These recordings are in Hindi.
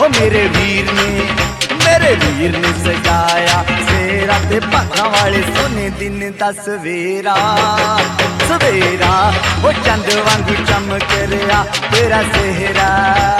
मेरे वीर ने सजाया सेरा ते भागा वाले सोने दिन दा सवेरा सवेरा वो चंद वांगू चमक रहा तेरा सेहरा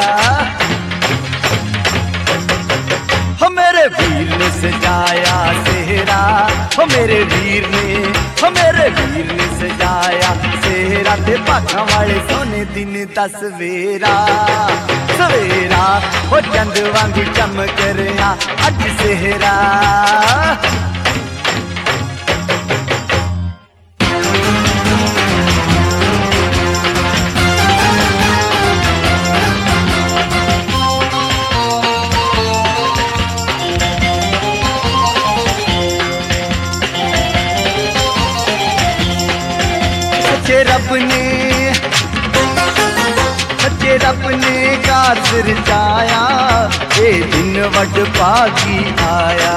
मेरे वीर ने सजाया सेहरा मेरे वीर ने सजाया सेहरा ते भागा वाले सोने दिन दा सवेरा सवेरा वो चंद वांगू चमक रहा अज सेहरा सच्चे रब ने कार रचाया ये दिन वड पागी आया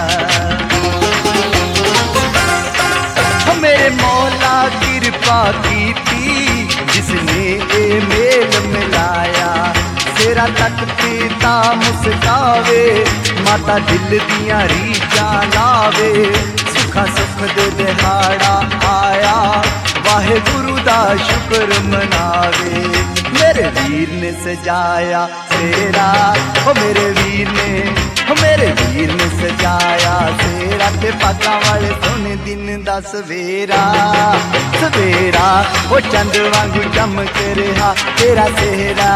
मेरे मौला कृपा की थी जिसने ये मेल मिलाया तेरा तक पिता मुस्कावे माता दिल दिया रीझां लावे सुखा सुख दे दिहाड़ा आया वाहे गुरु दा शुक्र मनावे मेरे वीर ने सजाया सेरा मेरे वीर ने सजाया सेरा ते भागा वाले सोने दिन दा सवेरा सवेरा वो चंद वांगू चमक रहा तेरा सेहरा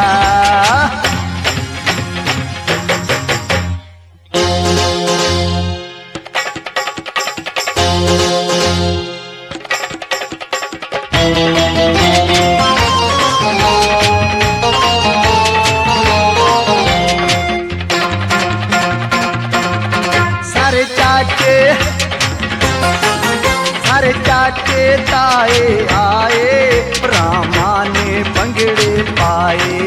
सारे चाचे ताए आए ब्राह्मा ने भंगड़े पाए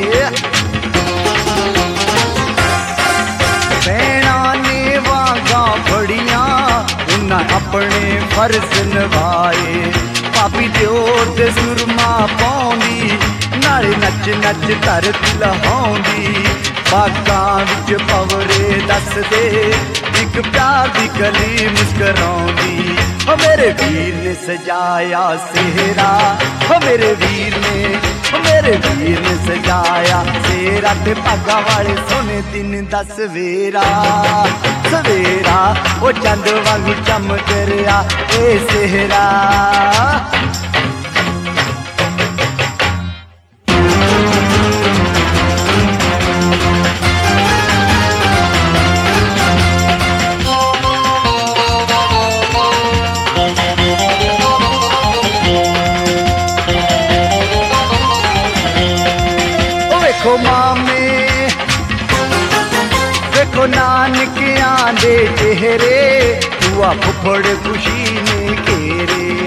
भैणा ने वांगा फड़ियां उन्हें अपने फर्ज निभाए भाभी दियोर दे सुरमा पाउंदी नाले नच नच धरती लहाउंदी बागां विच पवरे दस दे एक प्यार दी गली मुस्कराउंदी मेरे वीर ने सजाया सेहरा मेरे वीर ने सजाया सेरा ते भागा वाले सोने दिन दा सवेरा सवेरा वो चंद वांगू चमक रहा ए सेहरा देखो मामे देखो नानकियां दे चेहरे हुआ फुफड़ खुशी ने घेरे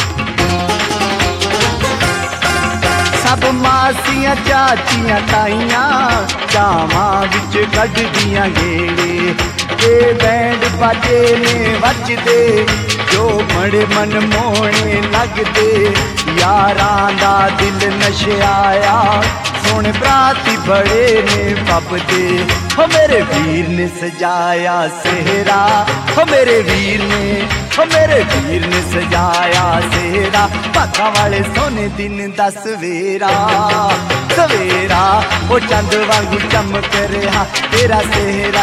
सब मासियां चाचियां ताइयां चावां विच कढदियां गेड़े ये बैंड बाजे ने वजदे जो बड़े मन मोहने लगदे यारां दा दिल नशआया सोने बराती बड़े ने पबदे मेरे वीर ने सजाया सेहरा मेरे वीर ने सजाया सेहरा भागा वाले सोने दिन दा सवेरा सवेरा वो चंद वांगू चमक रहा तेरा सेहरा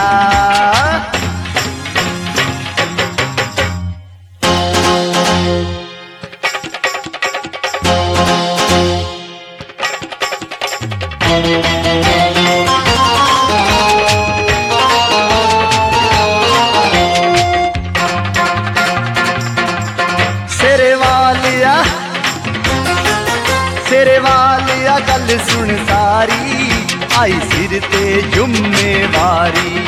तेरे वालिया गल सुन सारी आई सिर ते जुम्मेवारी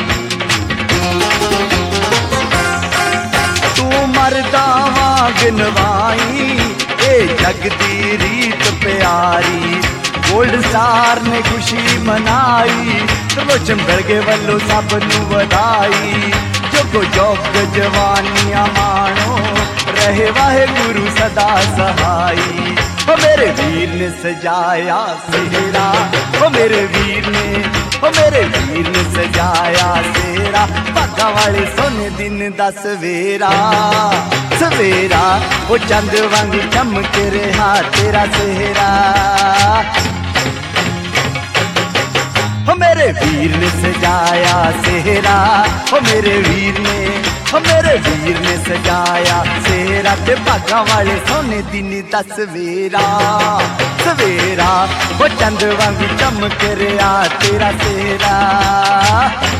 तू मरदा वांग नवाई ए जग दी रीत प्यारी गोल्ड स्टार ने खुशी मनाई तो चंबल के वल्लों सब नू वधाई जोगो जोग जवानियां माणो रहे वाहेगुरु सदा सहाई। ओ मेरे वीर ने सजाया सेहरा, ओ मेरे वीर ने, ओ मेरे वीर ने सजाया सेहरा, भागा वाले सोने दिन दा सवेरा सवेरा। ओ चंद वांग चमक रहा तेरा सेहरा। ओ मेरे वीर ने सजाया सेहरा, ओ मेरे वीर ने, ओ मेरे वीर ने सजाया सेहरा, ते भागा वाले सोने दिन दा सवेरा सवेरा। ओ चंद वांग चमक रहा तेरा सेहरा।